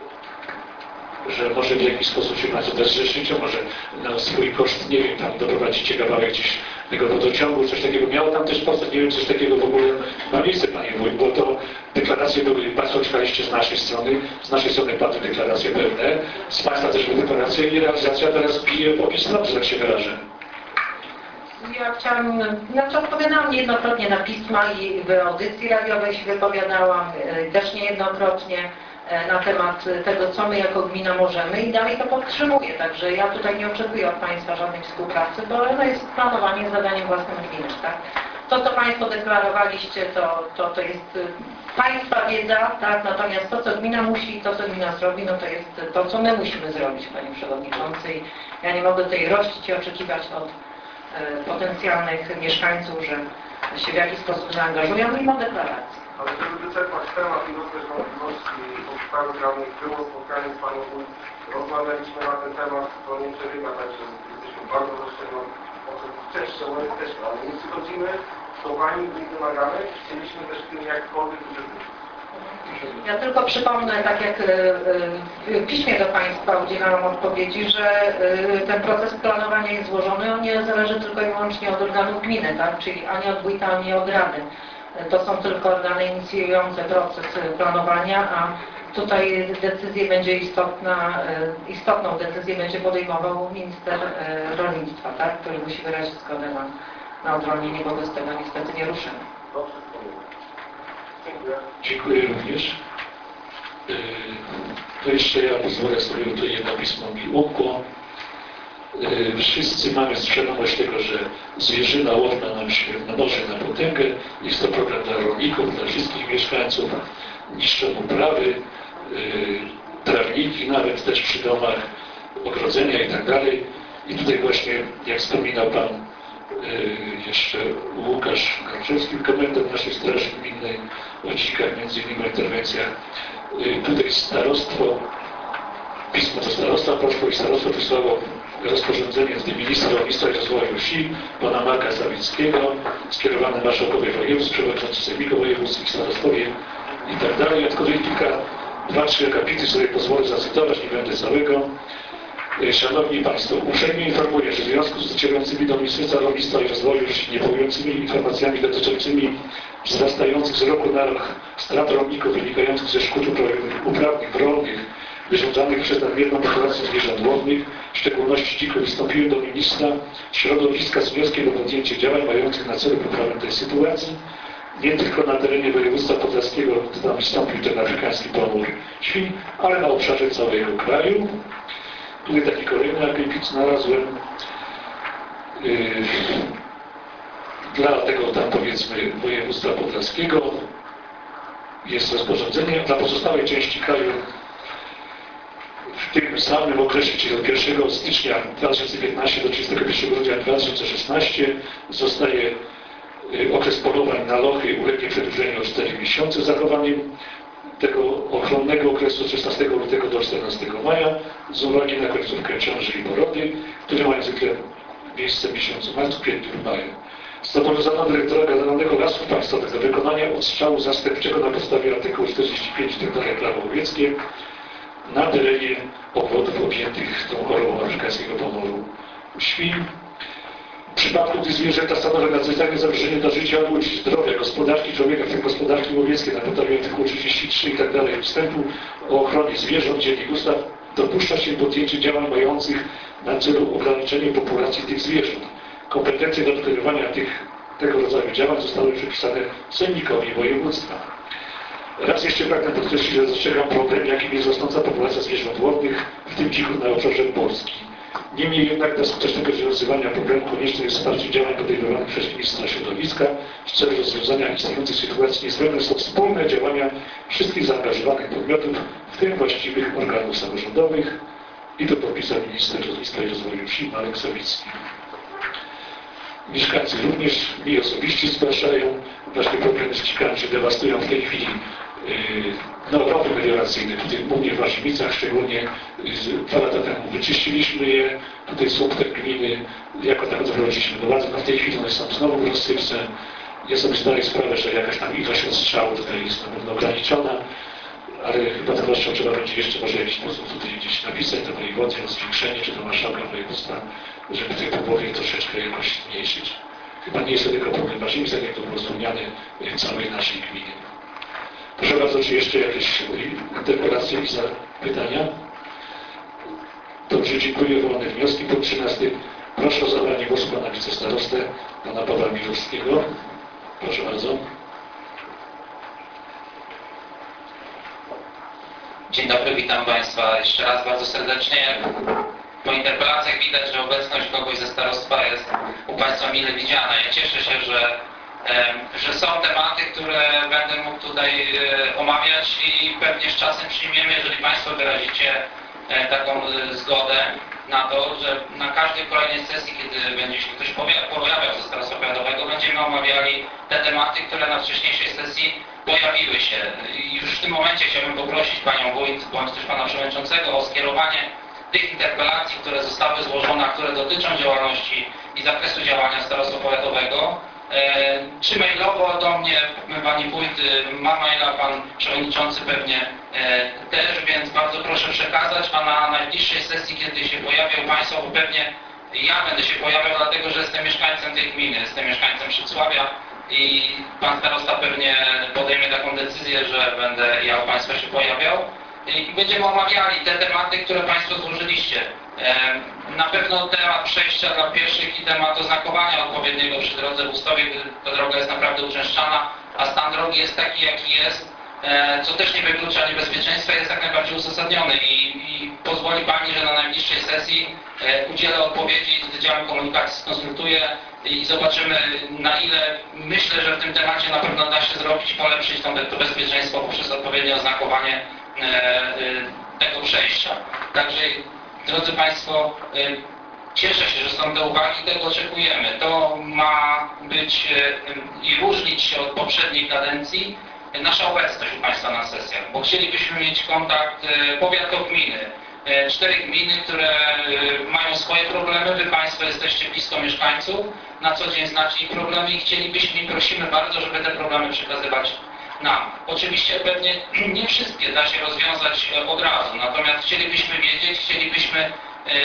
[SPEAKER 1] że może w jakiś sposób się Państwo też zrzeszycie, może na swój koszt, nie wiem, tam doprowadzicie kawałek gdzieś tego wodociągu, coś takiego. Miało tam też powstać, nie wiem, coś takiego w ogóle ma miejsce, Panie Wójt, bo to deklaracje były, Państwo czytaliście z naszej strony, z naszej strony padły deklaracje pewne, z Państwa też były deklaracje i realizacja teraz bije w obie strony, że tak się wyrażę.
[SPEAKER 4] Ja chciałam, znaczy odpowiadałam niejednokrotnie na pisma i w audycji radiowej się wypowiadałam, też niejednokrotnie na temat tego, co my jako gmina możemy i dalej to podtrzymuję. Także ja tutaj nie oczekuję od Państwa żadnej współpracy, bo to jest planowanie zadaniem własnym gminy. Tak? To, co Państwo deklarowaliście, to, to, to jest Państwa wiedza, tak? Natomiast to, co gmina musi, to, co gmina zrobi, no to jest to, co my musimy zrobić, Panie Przewodniczący. I ja nie mogę tutaj rościć i oczekiwać od potencjalnych mieszkańców, że się w jakiś sposób zaangażują mimo deklaracji.
[SPEAKER 7] Ale żeby wyczerpać temat i dostać wątpliwości podstawy prawnych, było spotkanie z Panią Wójt, rozmawialiśmy na ten temat, to nie przebiega tak, że jesteśmy bardzo rozszerzeni, częścią jesteśmy, ale nie przychodzimy do Pani i wymagamy, chcieliśmy też w tym jakkolwiek uczestniczyć.
[SPEAKER 4] Ja tylko przypomnę, tak jak w piśmie do Państwa udzielałam odpowiedzi, że ten proces planowania jest złożony, on nie zależy tylko i wyłącznie od organów gminy, tak? Czyli ani od wójta, ani od rady. To są tylko organy inicjujące proces planowania, a tutaj decyzję będzie istotna, istotną decyzję będzie podejmował minister rolnictwa, tak? Który musi wyrazić zgodę na, na odrolnienie, bo bez tego niestety nie ruszymy.
[SPEAKER 7] Dobrze, wspomnę. Dziękuję.
[SPEAKER 1] Dziękuję również. To jeszcze ja pozwolę sobie tutaj jedno pismo mi umkło. Wszyscy mamy świadomość tego, że zwierzyna łowna nam się mnoży na potęgę. Jest to program dla rolników, dla wszystkich mieszkańców. Niszczą uprawy, trawniki, nawet też przy domach, ogrodzenia i tak dalej. I tutaj właśnie, jak wspominał Pan jeszcze Łukasz Garczewski, komendant naszej Straży Gminnej, o dzikach, między innymi o interwencjach. Tutaj starostwo, pismo do starostwa poszło i starostwo wysłało rozporządzenie z ministra rolnictwa i rozwoju wsi, pana Marka Sawickiego, skierowane marszałkowie województw, przewodniczący sejmików wojewódzkich, starostowie i tak dalej. Ja tylko tutaj kilka, dwa, trzy akapity sobie pozwolę zacytować, nie będę całego. Szanowni Państwo, uprzejmie informuję, że w związku z docierającymi do Ministerstwa Rolnictwa i Rozwoju wsi niepokojącymi informacjami dotyczącymi wzrastających z roku na rok strat rolników wynikających ze szkód uprawnych rolnych wyrządzanych przez nadmierną populację zwierząt łownych, w szczególności dzików, wystąpiłem do ministra środowiska z wnioskiem o podjęcie działań mających na celu poprawę tej sytuacji. Nie tylko na terenie województwa podlaskiego tam wystąpił ten afrykański pomór świń, ale na obszarze całego kraju. Tutaj taki kolejny akapit znalazłem. Yy, dla tego tam powiedzmy województwa podlaskiego jest rozporządzenie. Dla pozostałej części kraju w tym samym okresie, czyli od pierwszego stycznia dwa tysiące piętnastego do trzydziestego pierwszego grudnia dwa tysiące szesnastego zostaje okres polowań na lochy ulegnie przedłużeniu o cztery miesiące z zachowaniem tego ochronnego okresu od szesnastego lutego do czternastego maja z uwagi na końcówkę ciąży i porody, które mają zwykle miejsce w miesiącu marcu, kwietniu lub maju. Zobowiązano dyrektora Generalnego Lasów Państwowych do wykonania odstrzału zastępczego na podstawie artykułu czterdzieści pięć itd. Prawo łowieckie na terenie obwodów objętych tą chorobą afrykańskiego pomoru świń. W przypadku, gdy zwierzęta stanowią nadzwyczajne zagrożenie dla życia ludzi, zdrowia, gospodarki człowieka, w tym gospodarki łowieckiej na podstawie artykułu trzydzieści trzy itd. Wstępu o ochronie zwierząt, dziennik ustaw, dopuszcza się podjęcie działań mających na celu ograniczenie populacji tych zwierząt. Kompetencje do dokonywania tych, tego rodzaju działań zostały przypisane sejmikowi województwa. Raz jeszcze pragnę podkreślić, że dostrzegam problem, jakim jest rosnąca populacja zwierząt łownych, w tym dzików na obszarze Polski. Niemniej jednak dla skutecznego rozwiązywania problemu konieczne jest wsparcie działań podejmowanych przez ministra środowiska. W celu rozwiązania istniejących sytuacji niezbędne są wspólne działania wszystkich zaangażowanych podmiotów, w tym właściwych organów samorządowych. I to podpisał minister rolnictwa i rozwoju wsi Marek Sawicki. Mieszkańcy również mi osobiście zgłaszają właśnie problemy z dzikami, że dewastują w tej chwili yy, no, rowy melioracyjne, w tym u mnie w Warzywicach, szczególnie yy, dwa lata temu wyczyściliśmy je, tutaj są te gminy, jako tak doprowadziliśmy do władzy, no w tej chwili one są znowu w rozsypce. Ja sobie zdaję sprawę, że jakaś tam ilość odstrzału tutaj jest na pewno ograniczona, ale chyba z pewnością trzeba będzie jeszcze może w jakiś sposób tutaj gdzieś napisać do wojewodzie o zwiększenie, czy do marszałka województwa, żeby w tej połowie troszeczkę jakoś zmniejszyć. Chyba nie jest to tylko problem Warzywicach, jak to było wspomniane, całej naszej gminy. Proszę bardzo, czy jeszcze jakieś interpelacje i zapytania? Dobrze, dziękuję. Wolne wnioski. Punkt trzynasty. Proszę o zabranie głosu pana wicestarostę, pana Pawła Milowskiego. Proszę bardzo.
[SPEAKER 8] Dzień dobry, witam Państwa jeszcze raz bardzo serdecznie. Po interpelacjach widać, że obecność kogoś ze starostwa jest u Państwa mile widziana. Ja cieszę się, że, że są tematy, które będę mógł tutaj omawiać i pewnie z czasem przyjmiemy, jeżeli Państwo wyrazicie taką zgodę na to, że na każdej kolejnej sesji, kiedy będzie się ktoś pojawiał ze starostwa powiatowego, będziemy omawiali te tematy, które na wcześniejszej sesji pojawiły się. I już w tym momencie chciałbym poprosić Panią Wójt, bądź też Pana Przewodniczącego o skierowanie tych interpelacji, które zostały złożone, a które dotyczą działalności i zakresu działania starostwa powiatowego, e, czy mailowo do mnie, Pani Wójt, ma maila, Pan Przewodniczący pewnie e, też, więc bardzo proszę przekazać, a na najbliższej sesji, kiedy się pojawią Państwo, bo pewnie ja będę się pojawiał, dlatego że jestem mieszkańcem tej gminy, jestem mieszkańcem Przycławia i Pan Starosta pewnie podejmie taką decyzję, że będę ja u Państwa się pojawiał. I będziemy omawiali te tematy, które Państwo złożyliście. Na pewno temat przejścia dla pieszych i temat oznakowania odpowiedniego przy drodze w Ustowie, gdy ta droga jest naprawdę uczęszczana, a stan drogi jest taki, jaki jest, co też nie wyklucza niebezpieczeństwa, jest jak najbardziej uzasadniony i, i pozwoli Pani, że na najbliższej sesji udzielę odpowiedzi, z Wydziałem Komunikacji skonsultuję i zobaczymy, na ile myślę, że w tym temacie na pewno da się zrobić, polepszyć to, to bezpieczeństwo poprzez odpowiednie oznakowanie tego przejścia. Także, drodzy Państwo, cieszę się, że są te uwagi, tego oczekujemy. To ma być i różnić się od poprzedniej kadencji nasza obecność u Państwa na sesjach, bo chcielibyśmy mieć kontakt powiatowo-gminy. Cztery gminy, które mają swoje problemy, Wy Państwo jesteście blisko mieszkańców, na co dzień znacie ich problemy i chcielibyśmy i prosimy bardzo, żeby te problemy przekazywać nam. Oczywiście pewnie nie wszystkie da się rozwiązać od razu, natomiast chcielibyśmy wiedzieć, chcielibyśmy e,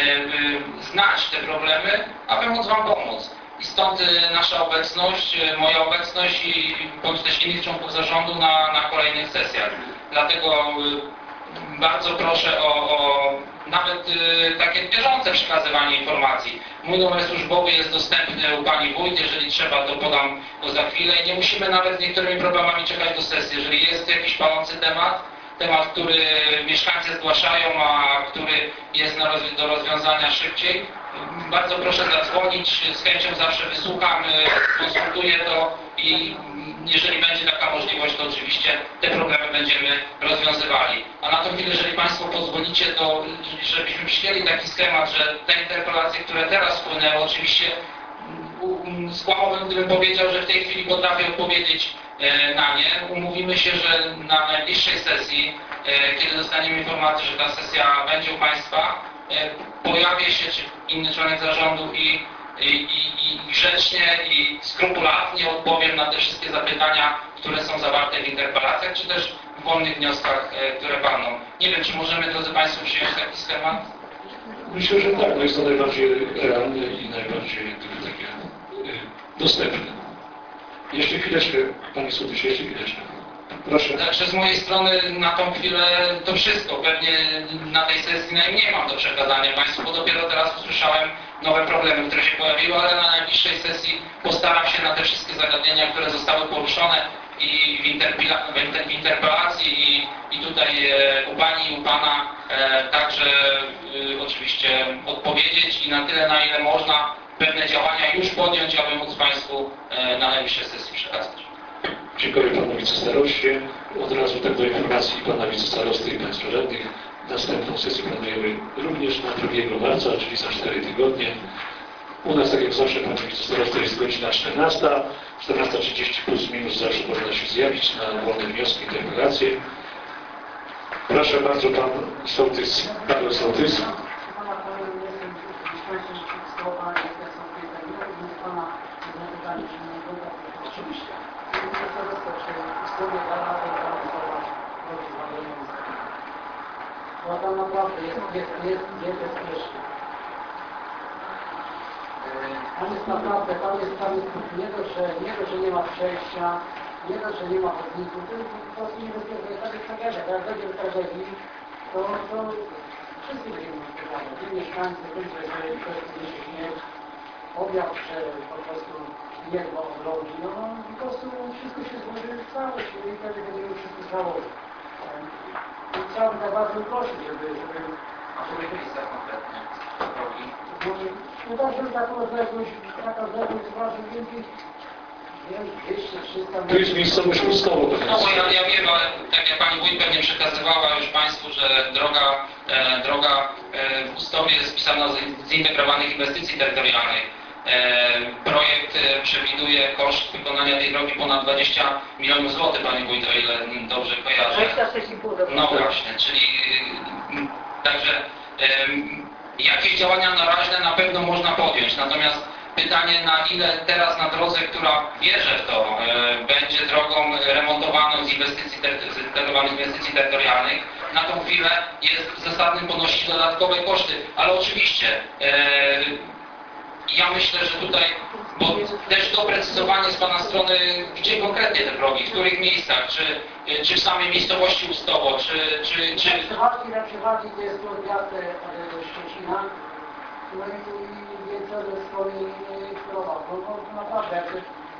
[SPEAKER 8] e, znać te problemy, aby móc Wam pomóc. I stąd nasza obecność, moja obecność i bądź też innych członków zarządu na, na kolejnych sesjach. Dlatego bardzo proszę o, o nawet y, takie bieżące przekazywanie informacji. Mój numer służbowy jest dostępny u Pani Wójt, jeżeli trzeba, to podam go za chwilę i nie musimy nawet z niektórymi problemami czekać do sesji. Jeżeli jest jakiś palący temat, temat, który mieszkańcy zgłaszają, a który jest na rozwi- do rozwiązania szybciej, bardzo proszę zadzwonić, z chęcią zawsze wysłucham, konsultuję to i jeżeli będzie taka możliwość, to oczywiście te problemy będziemy rozwiązywali. A na tą chwilę, jeżeli Państwo pozwolicie, to żebyśmy przyjęli taki schemat, że te interpelacje, które teraz wpłynęły, oczywiście skłamałbym, gdybym powiedział, że w tej chwili potrafię odpowiedzieć na nie. Umówimy się, że na najbliższej sesji, kiedy dostaniemy informację, że ta sesja będzie u Państwa, pojawię się, czy inny członek zarządu i, i, i, i grzecznie i skrupulatnie odpowiem na te wszystkie zapytania, które są zawarte w interpelacjach, czy też w wolnych wnioskach, które padną. Nie wiem, czy możemy, drodzy Państwo, przyjąć taki schemat?
[SPEAKER 1] Myślę, że tak. No jest to najbardziej realne i najbardziej takie dostępne. Jeszcze chwileczkę, Panie Sołtysie, jeszcze chwileczkę. Proszę.
[SPEAKER 8] Także z mojej strony na tą chwilę to wszystko. Pewnie na tej sesji najmniej mam do przekazania Państwu, bo dopiero teraz usłyszałem nowe problemy, które się pojawiły, ale na najbliższej sesji postaram się na te wszystkie zagadnienia, które zostały poruszone i w, interpela, w, inter, w interpelacji i, i tutaj e, u Pani i u Pana e, także e, oczywiście odpowiedzieć i na tyle, na ile można pewne działania już podjąć, aby móc Państwu e, na najbliższej sesji przekazać.
[SPEAKER 1] Dziękuję Panu Wicestaroście. Od razu tak do informacji Pana Wicestarosty i Państwa radnych. Następną sesję planujemy również na drugiego marca, czyli za cztery tygodnie. U nas, tak jak zawsze, Panie Wicestarosto, jest godzina czternasta. czternasta trzydzieści plus minus zawsze można się zjawić na wolne wnioski, interpelacje. Proszę bardzo, Pan Sołtys, Paweł Sołtys.
[SPEAKER 9] Pana powiem, jestem mieszkańcem Krzysztofa, jestem sąsiedem, więc Pana zapytanie, czy nie było. Oczywiście. I to wystarczy, historię da radę realizować dobrze zbawiające. Bo tam naprawdę jest, jest, jest, jest bezpiecznie. Tam jest naprawdę, tam jest, tam jest nie dość, że nie, dość, że nie ma przejścia, nie dość, że nie ma chodników, to jest po prostu niebezpieczne. Tak jest tragedia, jak będzie w tragedii, to, to wszyscy będziemy odpowiadać. Wy mieszkańcy, tym, że ktoś będzie śmierć, objaw, że po prostu niebo odrobi, no po prostu wszystko się złoży w całość i wtedy będziemy wszystko założyć. I chciałbym tak bardzo prosić, żeby... żeby
[SPEAKER 8] A w których miejscach konkretnie drogi?
[SPEAKER 9] No dobrze, taką odległość, taka odległość zważy więcej, wiem, dwieście trzysta metrów.
[SPEAKER 1] Tu jest miejscowość Pustowo.
[SPEAKER 8] No bo ja, ja wiem, ale tak jak Pani Wójt pewnie przekazywała już Państwu, że droga, e, droga e, w Pustowie jest wpisana z zintegrowanych inwestycji terytorialnych. E, projekt e, przewiduje koszt wykonania tej drogi ponad dwadzieścia milionów złotych, Pani Wójt, o ile dobrze kojarzę.
[SPEAKER 2] dwadzieścia sześć i pół.
[SPEAKER 8] No właśnie, czyli e, także e, jakieś działania naraźne na pewno można podjąć, natomiast pytanie, na ile teraz na drodze, która wierzę w to, e, będzie drogą remontowaną z inwestycji, z zintegrowanych inwestycji terytorialnych, na tą chwilę jest zasadnym ponosić dodatkowe koszty, ale oczywiście e, ja myślę, że tutaj, bo też doprecyzowanie z Pana strony, gdzie konkretnie te drogi, w których miejscach, czy, czy w samej miejscowości Ustowo, czy... czy, czy...
[SPEAKER 9] Na przychodzi, na przychodzi to jest odwiaty do Szczecina, no i wieczorem swojej choroba, bo no, naprawdę, jak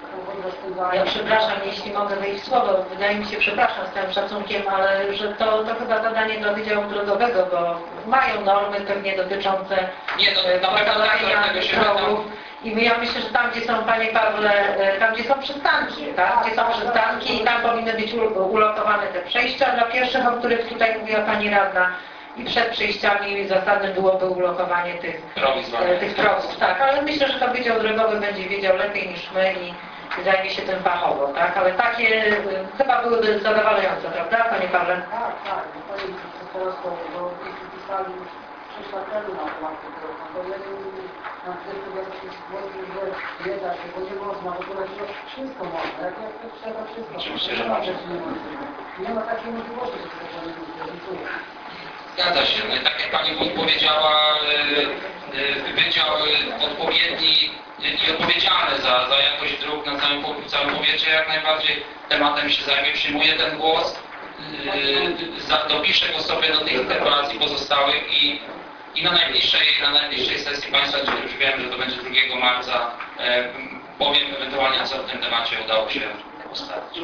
[SPEAKER 4] Ja przepraszam, jeśli mogę wejść w słowo. Wydaje mi się, przepraszam z całym szacunkiem, ale że to, to chyba zadanie dla Wydziału Drogowego, bo mają normy pewnie dotyczące
[SPEAKER 8] Nie, no, na pewno tak, dlatego się
[SPEAKER 4] drogów. I ja myślę, że tam, gdzie są, Panie Pawle, tam, gdzie są przystanki, tak? Gdzie są przystanki i tam powinny być ulokowane te przejścia dla pieszych, o których tutaj mówiła Pani Radna. I przed przejściami zasadne byłoby ulokowanie tych, e, tych progów, tak, ale myślę, że to Wydział Drogowy będzie wiedział lepiej niż my i zajmie się tym fachowo, tak, ale takie e, chyba byłyby zadowalające, prawda, Panie Pawle?
[SPEAKER 9] Tak, tak, no to jest teraz to, bo jeśli pisali już sześć lat temu na temat tego, no to ja nie mówię, na wtedy ja się zgłosił, że nie da się, bo nie można, bo to znaczy, wszystko można, jak, jak to trzeba wszystko,
[SPEAKER 8] Oczywiście,
[SPEAKER 9] nie
[SPEAKER 8] że
[SPEAKER 9] ma
[SPEAKER 8] można.
[SPEAKER 9] rzeczy niemożliwych. Nie ma takiej możliwości, że to nie zrealizuje.
[SPEAKER 8] Zgadza się. No i tak jak Pani Wójt powiedziała, Wydział odpowiedni i odpowiedzialny za, za jakość dróg na całym, w całym powiecie jak najbardziej tematem się zajmie, przyjmuje ten głos, za, dopiszę go sobie do tych interpelacji pozostałych i, i na najbliższej, na najbliższej sesji Państwa, gdzie już wiem, że to będzie drugiego marca, powiem ewentualnie, co w tym temacie udało się ustalić.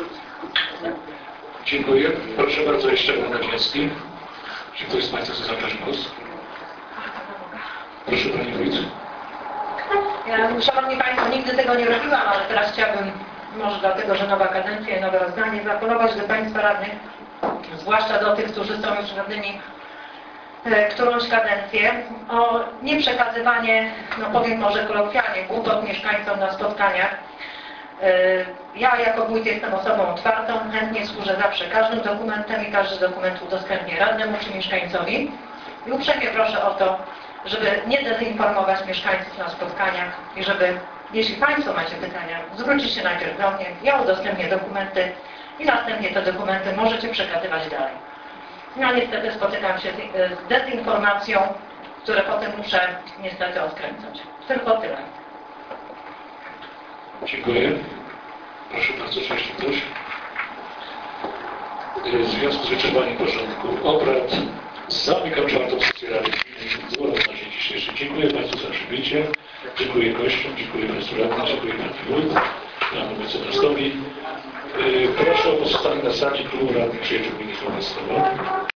[SPEAKER 1] Dziękuję. Proszę bardzo, jeszcze Pan Nadziecki. Czy ktoś z Państwa chce zabrać głos? Proszę Pani Wójt.
[SPEAKER 4] Ja, Szanowni Państwo, nigdy tego nie robiłam, ale teraz chciałabym, może dlatego, że nowa kadencja i nowe rozdanie, zaapelować do Państwa radnych, zwłaszcza do tych, którzy są już radnymi e, którąś kadencję, o nieprzekazywanie, no powiem może kolokwialnie, głupot mieszkańcom na spotkaniach. E, ja jako wójt jestem osobą otwartą, chętnie służę zawsze każdym dokumentem i każdy dokument udostępnię radnemu czy mieszkańcowi. I uprzejmie proszę o to, żeby nie dezinformować mieszkańców na spotkaniach i żeby, jeśli Państwo macie pytania, zwrócić się najpierw do mnie, ja udostępnię dokumenty i następnie te dokumenty możecie przekazywać dalej. Ja niestety spotykam się z dezinformacją, które potem muszę niestety odkręcać. Tylko tyle.
[SPEAKER 1] Dziękuję. Proszę bardzo, czy jeszcze ktoś? W związku z wyczerpaniem porządku obrad zamykam czwartą sesję Rady Gminy Dwora na dzień dzisiejszy. Dziękuję Państwu za przybycie. Dziękuję gościom, dziękuję Państwu radnym, dziękuję Pani Wójt, Panu Mecenastowi. Proszę o pozostanie na sali klubu radnych przyjaciół ministra Mostowa.